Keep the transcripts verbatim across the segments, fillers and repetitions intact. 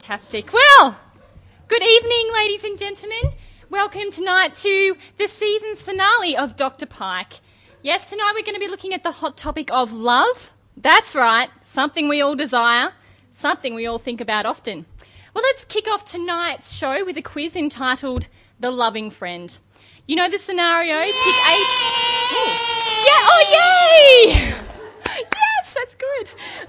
Fantastic. Well, good evening, ladies and gentlemen. Welcome tonight to the season's finale of Doctor Pike. Yes, tonight we're going to be looking at the hot topic of love. That's right, something we all desire, something we all think about often. Well, let's kick off tonight's show with a quiz entitled The Loving Friend. You know the scenario? Yay! Pick a... Ooh. Yeah, oh yay! Yes, that's good.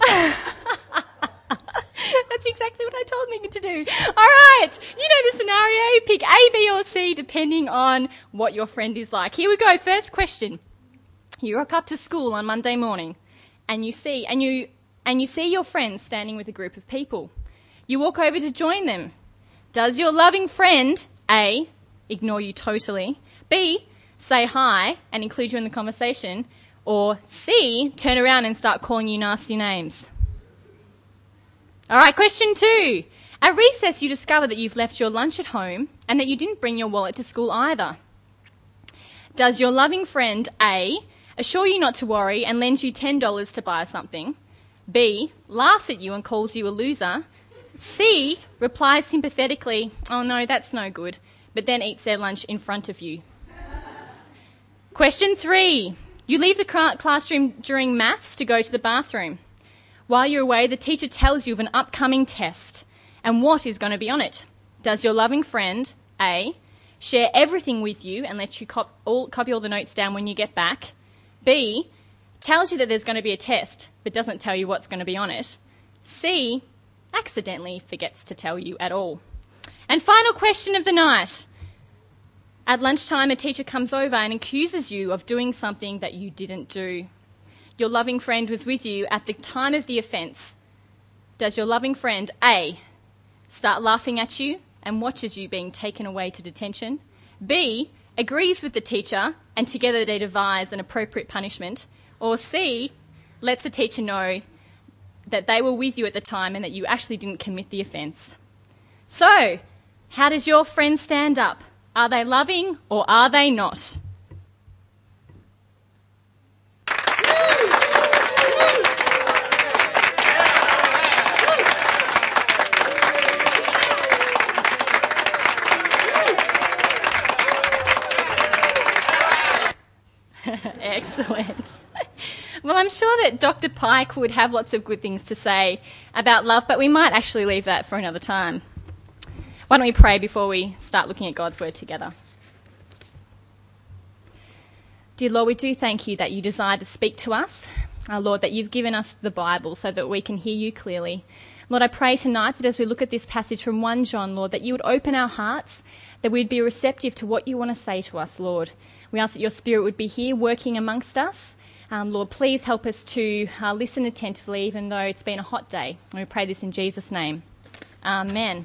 That's exactly what I told Megan to do. All right, you know the scenario. Pick A, B or C depending on what your friend is like. Here we go. First question. You rock up to school on Monday morning and you see and you and you see your friend standing with a group of people. You walk over to join them. Does your loving friend A, ignore you totally, B, say hi and include you in the conversation, or C, turn around and start calling you nasty names? All right, question two. At recess, you discover that you've left your lunch at home and that you didn't bring your wallet to school either. Does your loving friend A, assure you not to worry and lend you ten dollars to buy something? B, laughs at you and calls you a loser? C, replies sympathetically, oh no, that's no good, but then eats their lunch in front of you? Question three. You leave the classroom during maths to go to the bathroom. While you're away, the teacher tells you of an upcoming test and what is going to be on it. Does your loving friend, A, share everything with you and let you cop- all, copy all the notes down when you get back? B, tells you that there's going to be a test but doesn't tell you what's going to be on it? C, accidentally forgets to tell you at all? And final question of the night. At lunchtime, a teacher comes over and accuses you of doing something that you didn't do. Your loving friend was with you at the time of the offence. Does your loving friend, A, start laughing at you and watches you being taken away to detention? B, agrees with the teacher and together they devise an appropriate punishment? Or C, lets the teacher know that they were with you at the time and that you actually didn't commit the offence? So, how does your friend stand up? Are they loving or are they not? Excellent. Well, I'm sure that Doctor Pike would have lots of good things to say about love, but we might actually leave that for another time. Why don't we pray before we start looking at God's Word together? Dear Lord, we do thank you that you desire to speak to us. Our Lord, that you've given us the Bible so that we can hear you clearly. Lord, I pray tonight that as we look at this passage from First John, Lord, that you would open our hearts, that we'd be receptive to what you want to say to us, Lord. We ask that your Spirit would be here working amongst us. Um, Lord, please help us to uh, listen attentively, even though it's been a hot day. And we pray this in Jesus' name. Amen.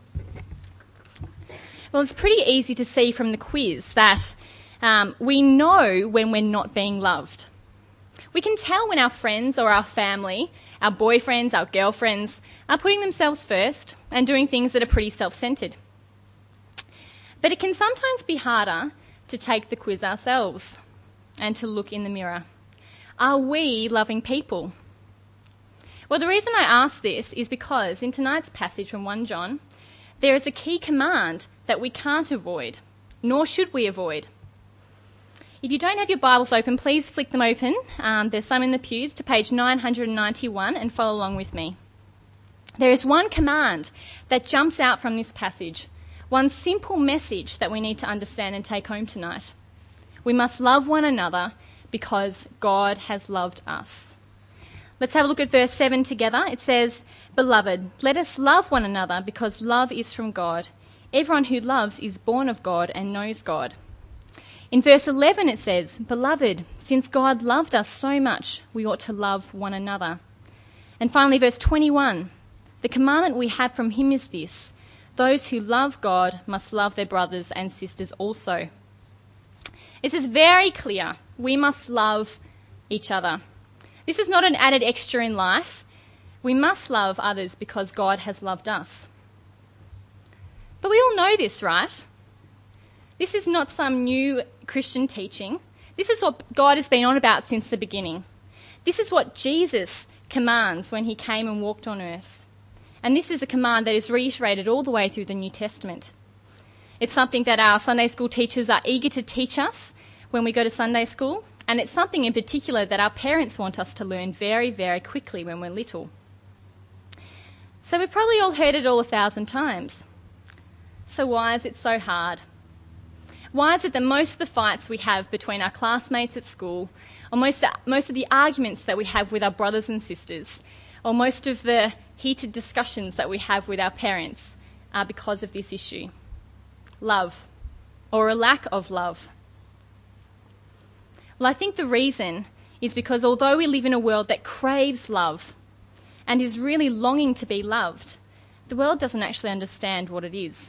Well, it's pretty easy to see from the quiz that um, we know when we're not being loved. We can tell when our friends or our family, our boyfriends, our girlfriends, are putting themselves first and doing things that are pretty self-centred. But it can sometimes be harder to take the quiz ourselves and to look in the mirror. Are we loving people? Well, the reason I ask this is because in tonight's passage from First John, there is a key command that we can't avoid, nor should we avoid. If you don't have your Bibles open, please flick them open. Um, there's some in the pews to page nine hundred ninety-one and follow along with me. There is one command that jumps out from this passage, one simple message that we need to understand and take home tonight. We must love one another because God has loved us. Let's have a look at verse seven together. It says, Beloved, let us love one another because love is from God. Everyone who loves is born of God and knows God. In verse eleven it says, Beloved, since God loved us so much, we ought to love one another. And finally, verse twenty-one, the commandment we have from him is this, those who love God must love their brothers and sisters also. It is very clear we must love each other. This is not an added extra in life. We must love others because God has loved us. But we all know this, right? This is not some new Christian teaching. This is what God has been on about since the beginning. This is what Jesus commands when he came and walked on earth. And this is a command that is reiterated all the way through the New Testament. It's something that our Sunday school teachers are eager to teach us when we go to Sunday school, and it's something in particular that our parents want us to learn very, very quickly when we're little. So we've probably all heard it all a thousand times. So why is it so hard? Why is it that most of the fights we have between our classmates at school, or most of the, most of the arguments that we have with our brothers and sisters, or most of the heated discussions that we have with our parents are because of this issue? Love, or a lack of love. Well, I think the reason is because although we live in a world that craves love and is really longing to be loved, the world doesn't actually understand what it is.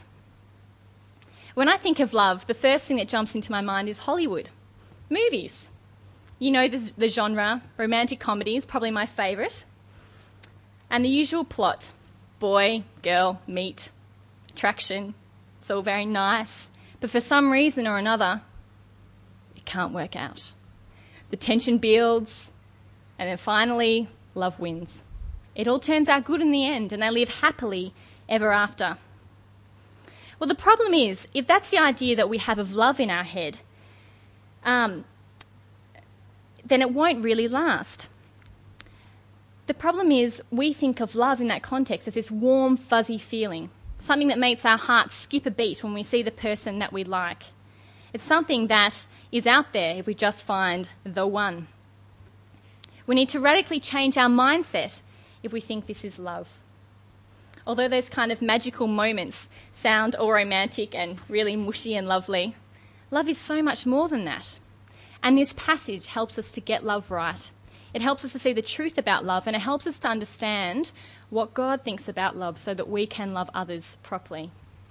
When I think of love, the first thing that jumps into my mind is Hollywood. Movies. You know the, the genre, romantic comedy is probably my favourite. And the usual plot, boy, girl, meet, attraction. It's all very nice. But for some reason or another, it can't work out. The tension builds, and then finally, love wins. It all turns out good in the end, and they live happily ever after. Well, the problem is, if that's the idea that we have of love in our head, um, then it won't really last. The problem is, we think of love in that context as this warm, fuzzy feeling, something that makes our hearts skip a beat when we see the person that we like. It's something that is out there if we just find the one. We need to radically change our mindset if we think this is love. Although those kind of magical moments sound all romantic and really mushy and lovely, love is so much more than that. And this passage helps us to get love right. It helps us to see the truth about love, and it helps us to understand what God thinks about love so that we can love others properly.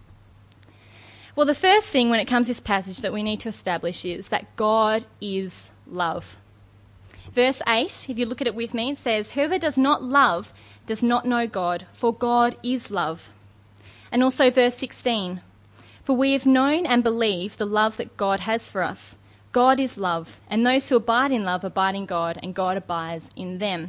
Well, the first thing when it comes to this passage that we need to establish is that God is love. Verse eight, if you look at it with me, it says, "Whoever does not love does not know God, for God is love." And also verse sixteen, "For we have known and believed the love that God has for us. God is love, and those who abide in love abide in God, and God abides in them."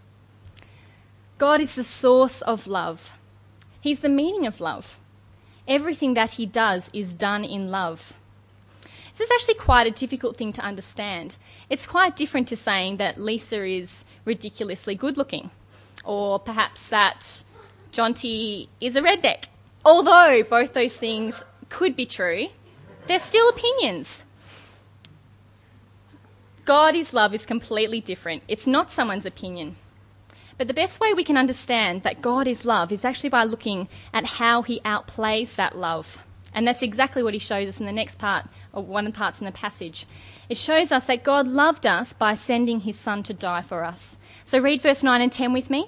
God is the source of love. He's the meaning of love. Everything that he does is done in love. This is actually quite a difficult thing to understand. It's quite different to saying that Lisa is ridiculously good looking, or perhaps that Jonty is a redneck. Although both those things could be true, they're still opinions. God is love is completely different. It's not someone's opinion. But the best way we can understand that God is love is actually by looking at how he outplays that love. And that's exactly what he shows us in the next part, or one of the parts in the passage. It shows us that God loved us by sending his son to die for us. So read verse nine and ten with me.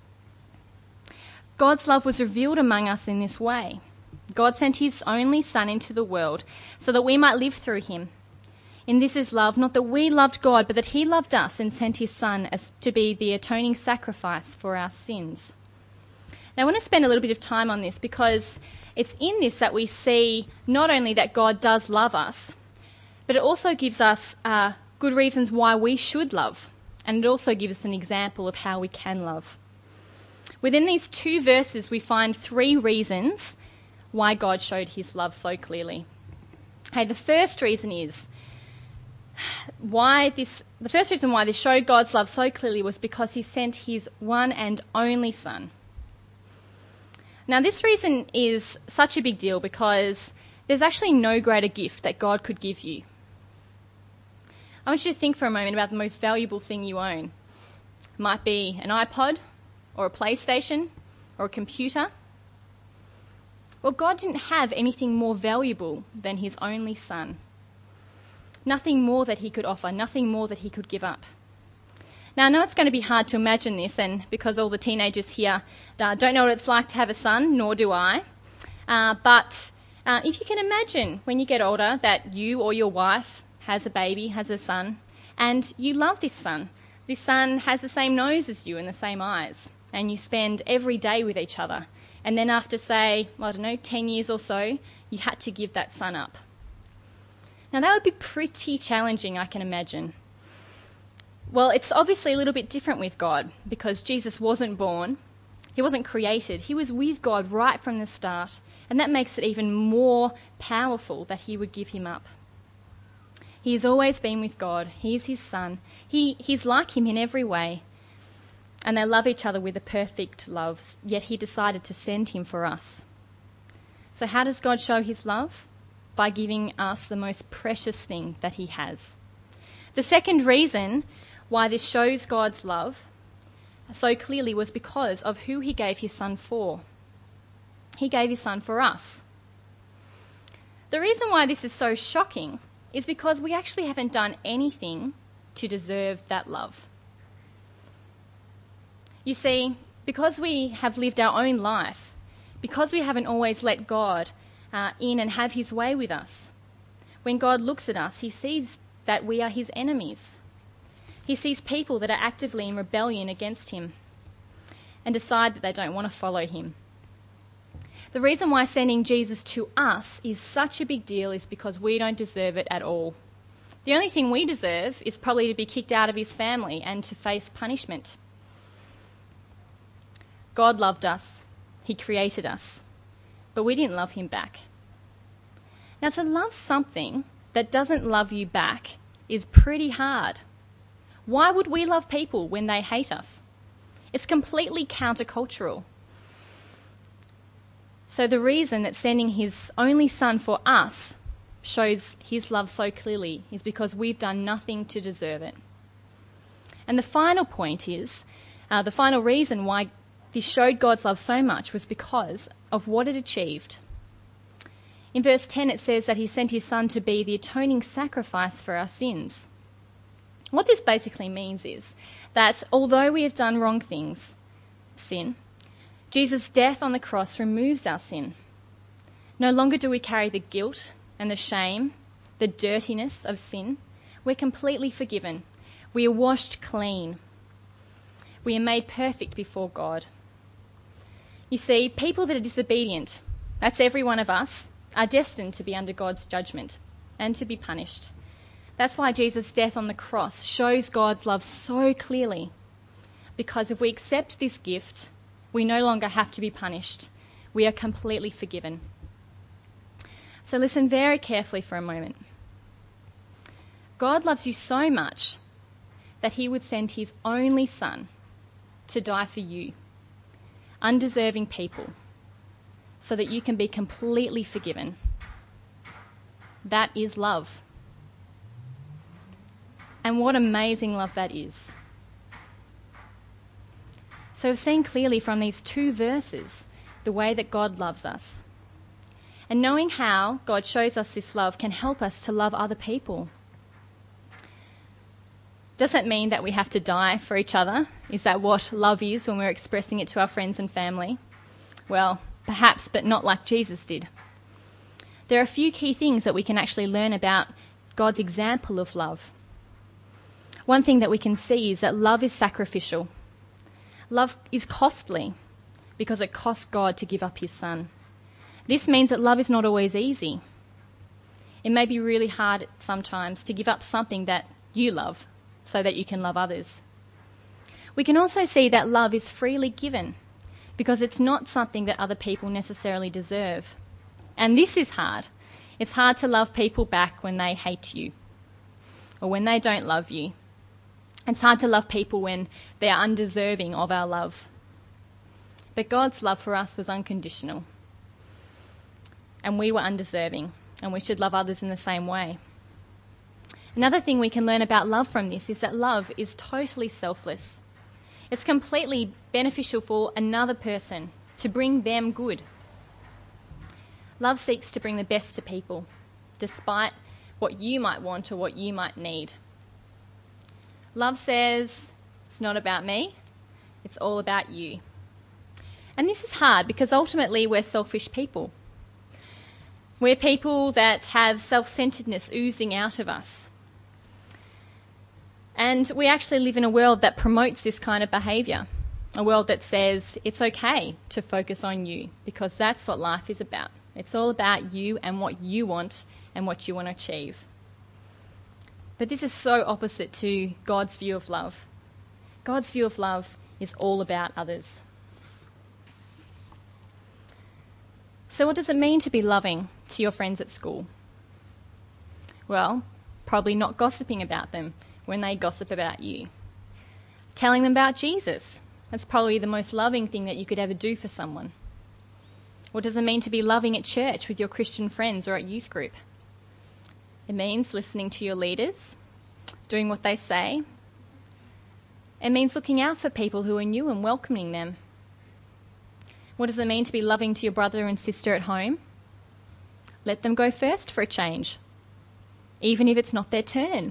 God's love was revealed among us in this way. God sent his only son into the world so that we might live through him. In this is love, not that we loved God, but that he loved us and sent his son as to be the atoning sacrifice for our sins. Now I want to spend a little bit of time on this because it's in this that we see not only that God does love us, but it also gives us uh, good reasons why we should love. And it also gives us an example of how we can love. Within these two verses, we find three reasons why God showed his love so clearly. Okay, the first reason is why this. The first reason why this showed God's love so clearly was because he sent his one and only son. Now, this reason is such a big deal because there's actually no greater gift that God could give you. I want you to think for a moment about the most valuable thing you own. It might be an iPod or a PlayStation or a computer. Well, God didn't have anything more valuable than his only son. Nothing more that he could offer, nothing more that he could give up. Now, I know it's going to be hard to imagine this, and because all the teenagers here uh, don't know what it's like to have a son, nor do I. Uh, but uh, if you can imagine when you get older that you or your wife has a baby, has a son, and you love this son. This son has the same nose as you and the same eyes, and you spend every day with each other. And then after, say, I don't know, ten years or so, you had to give that son up. Now, that would be pretty challenging, I can imagine. Well, it's obviously a little bit different with God because Jesus wasn't born. He wasn't created. He was with God right from the start. And that makes it even more powerful that he would give him up. He's always been with God. He's his son. He, he's like him in every way. And they love each other with a perfect love, yet he decided to send him for us. So how does God show his love? By giving us the most precious thing that he has. The second reason why this shows God's love so clearly was because of who he gave his son for. He gave his son for us. The reason why this is so shocking is because we actually haven't done anything to deserve that love. You see, because we have lived our own life, because we haven't always let God uh, in and have his way with us, when God looks at us, he sees that we are his enemies. He sees people that are actively in rebellion against him and decide that they don't want to follow him. The reason why sending Jesus to us is such a big deal is because we don't deserve it at all. The only thing we deserve is probably to be kicked out of his family and to face punishment. God loved us. He created us. But we didn't love him back. Now, to love something that doesn't love you back is pretty hard. Why would we love people when they hate us? It's completely countercultural. So the reason that sending his only son for us shows his love so clearly is because we've done nothing to deserve it. And the final point is, uh, the final reason why this showed God's love so much was because of what it achieved. In verse ten it says that he sent his son to be the atoning sacrifice for our sins. What this basically means is that although we have done wrong things, sin, Jesus' death on the cross removes our sin. No longer do we carry the guilt and the shame, the dirtiness of sin. We're completely forgiven. We are washed clean. We are made perfect before God. You see, people that are disobedient, that's every one of us, are destined to be under God's judgment and to be punished. That's why Jesus' death on the cross shows God's love so clearly. Because if we accept this gift, we no longer have to be punished. We are completely forgiven. So listen very carefully for a moment. God loves you so much that he would send his only son to die for you, undeserving people, so that you can be completely forgiven. That is love. And what amazing love that is. So we've seen clearly from these two verses the way that God loves us. And knowing how God shows us this love can help us to love other people. Does that mean that we have to die for each other? Is that what love is when we're expressing it to our friends and family? Well, perhaps, but not like Jesus did. There are a few key things that we can actually learn about God's example of love. One thing that we can see is that love is sacrificial. Love is costly because it cost God to give up his son. This means that love is not always easy. It may be really hard sometimes to give up something that you love so that you can love others. We can also see that love is freely given because it's not something that other people necessarily deserve. And this is hard. It's hard to love people back when they hate you or when they don't love you. It's hard to love people when they are undeserving of our love. But God's love for us was unconditional. And we were undeserving, and we should love others in the same way. Another thing we can learn about love from this is that love is totally selfless. It's completely beneficial for another person, to bring them good. Love seeks to bring the best to people, despite what you might want or what you might need. Love says, it's not about me, it's all about you. And this is hard because ultimately we're selfish people. We're people that have self-centeredness oozing out of us. And we actually live in a world that promotes this kind of behaviour. A world that says it's okay to focus on you because that's what life is about. It's all about you and what you want and what you want to achieve. But this is so opposite to God's view of love. God's view of love is all about others. So what does it mean to be loving to your friends at school? Well, probably not gossiping about them when they gossip about you. Telling them about Jesus. That's probably the most loving thing that you could ever do for someone. What does it mean to be loving at church with your Christian friends or at youth group? It means listening to your leaders, doing what they say. It means looking out for people who are new and welcoming them. What does it mean to be loving to your brother and sister at home? Let them go first for a change, even if it's not their turn.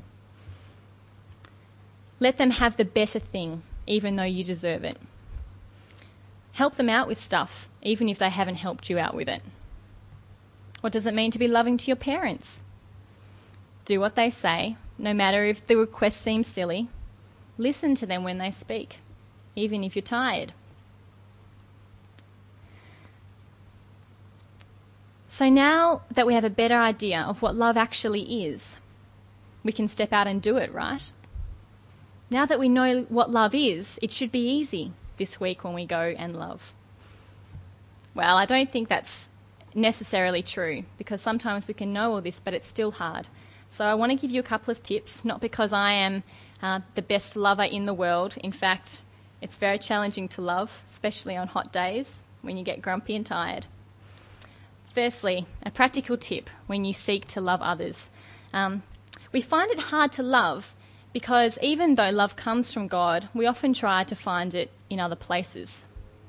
Let them have the better thing, even though you deserve it. Help them out with stuff, even if they haven't helped you out with it. What does it mean to be loving to your parents? Do what they say, no matter if the request seems silly. Listen to them when they speak, even if you're tired. So now that we have a better idea of what love actually is, we can step out and do it, right? Now that we know what love is, it should be easy this week when we go and love. Well, I don't think that's necessarily true, because sometimes we can know all this, but it's still hard. So I want to give you a couple of tips, not because I am uh, the best lover in the world. In fact, it's very challenging to love, especially on hot days when you get grumpy and tired. Firstly, a practical tip when you seek to love others. Um, we find it hard to love because even though love comes from God, we often try to find it in other places.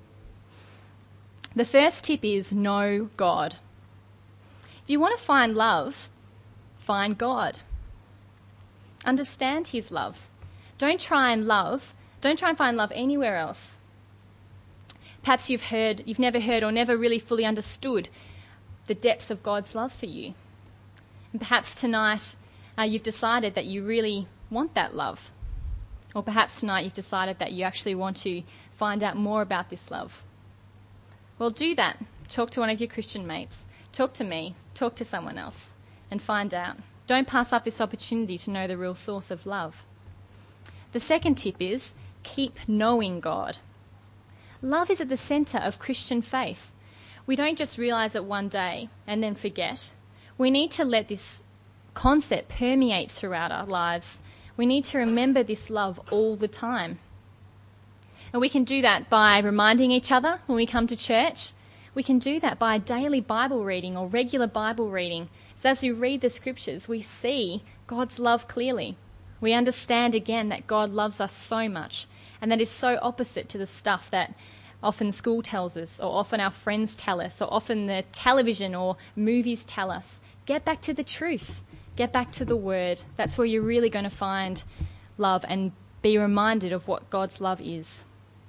The first tip is know God. If you want to find love, find God. Understand his love. Don't try and love, don't try and find love anywhere else. Perhaps you've heard, you've never heard or never really fully understood the depths of God's love for you. And perhaps tonight uh, you've decided that you really want that love. Or perhaps tonight you've decided that you actually want to find out more about this love. Well, do that. Talk to one of your Christian mates. Talk to me. Talk to someone else and find out. Don't pass up this opportunity to know the real source of love. The second tip is keep knowing God. Love is at the centre of Christian faith. We don't just realise it one day and then forget. We need to let this concept permeate throughout our lives. We need to remember this love all the time. And we can do that by reminding each other when we come to church. We can do that by daily Bible reading or regular Bible reading. So as we read the scriptures, we see God's love clearly. We understand again that God loves us so much, and that is so opposite to the stuff that often school tells us, or often our friends tell us, or often the television or movies tell us. Get back to the truth. Get back to the Word. That's where you're really going to find love and be reminded of what God's love is.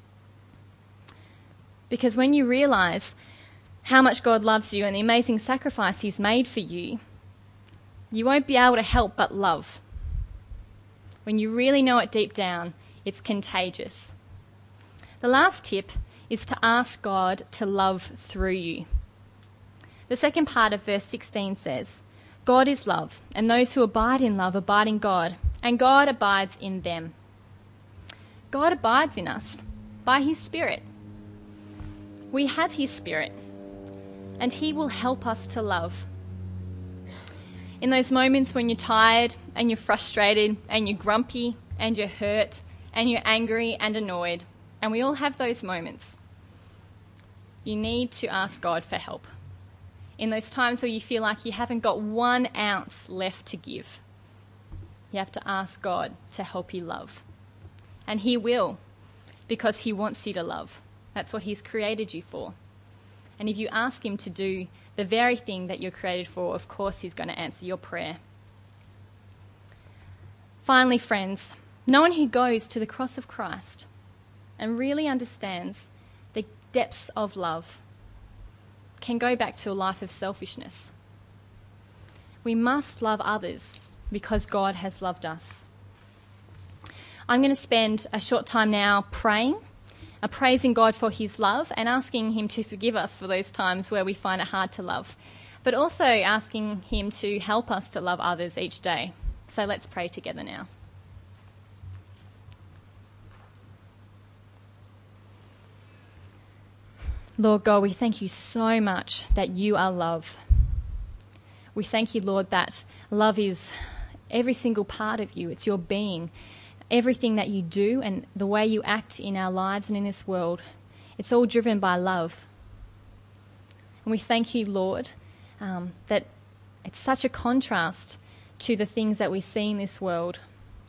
Because when you realise how much God loves you and the amazing sacrifice he's made for you, you won't be able to help but love. When you really know it deep down, it's contagious. The last tip is to ask God to love through you. The second part of verse sixteen says, God is love, and those who abide in love abide in God, and God abides in them. God abides in us by his Spirit. We have his Spirit, and he will help us to love. In those moments when you're tired and you're frustrated and you're grumpy and you're hurt and you're angry and annoyed, and we all have those moments, you need to ask God for help. In those times where you feel like you haven't got one ounce left to give, you have to ask God to help you love. And he will, because he wants you to love. That's what he's created you for. And if you ask him to do the very thing that you're created for, of course he's going to answer your prayer. Finally, friends, no one who goes to the cross of Christ and really understands the depths of love can go back to a life of selfishness. We must love others because God has loved us. I'm going to spend a short time now praying, uh, praising God for his love and asking him to forgive us for those times where we find it hard to love, but also asking him to help us to love others each day. So let's pray together now. Lord God, we thank you so much that you are love. We thank you, Lord, that love is every single part of you. It's your being. Everything that you do and the way you act in our lives and in this world, it's all driven by love. And we thank you, Lord, um, that it's such a contrast to the things that we see in this world.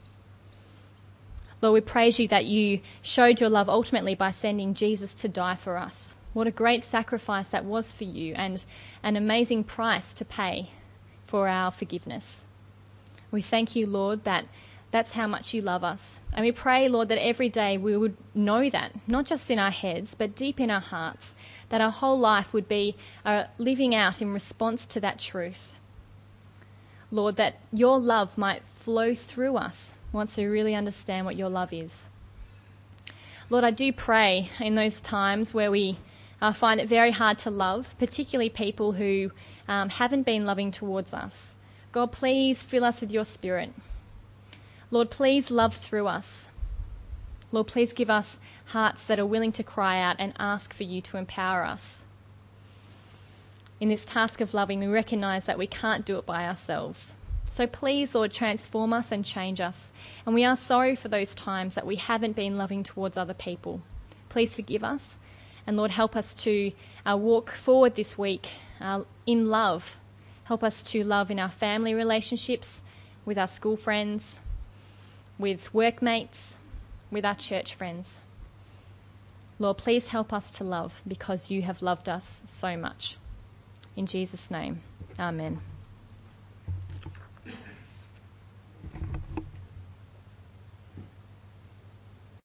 Lord, we praise you that you showed your love ultimately by sending Jesus to die for us. What a great sacrifice that was for you, and an amazing price to pay for our forgiveness. We thank you, Lord, that that's how much you love us. And we pray, Lord, that every day we would know that, not just in our heads, but deep in our hearts, that our whole life would be uh, living out in response to that truth. Lord, that your love might flow through us once we really understand what your love is. Lord, I do pray in those times where we uh, find it very hard to love, particularly people who um, haven't been loving towards us. God, please fill us with your Spirit. Lord, please love through us. Lord, please give us hearts that are willing to cry out and ask for you to empower us. In this task of loving, we recognise that we can't do it by ourselves. So please, Lord, transform us and change us. And we are sorry for those times that we haven't been loving towards other people. Please forgive us. And Lord, help us to uh, walk forward this week uh, in love. Help us to love in our family relationships, with our school friends, with workmates, with our church friends. Lord, please help us to love because you have loved us so much. In Jesus' name, amen.